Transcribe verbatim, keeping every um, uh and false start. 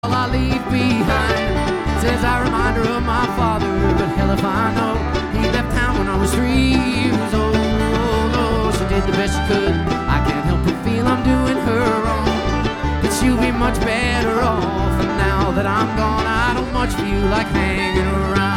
all I leave behind says a reminder of my father, but hell if I know. He left town when I was three years old. Oh, she did the best she could. I can't help but feel I'm doing her wrong, but she'll be much better off. And now that I'm gone, I don't much feel like hanging around.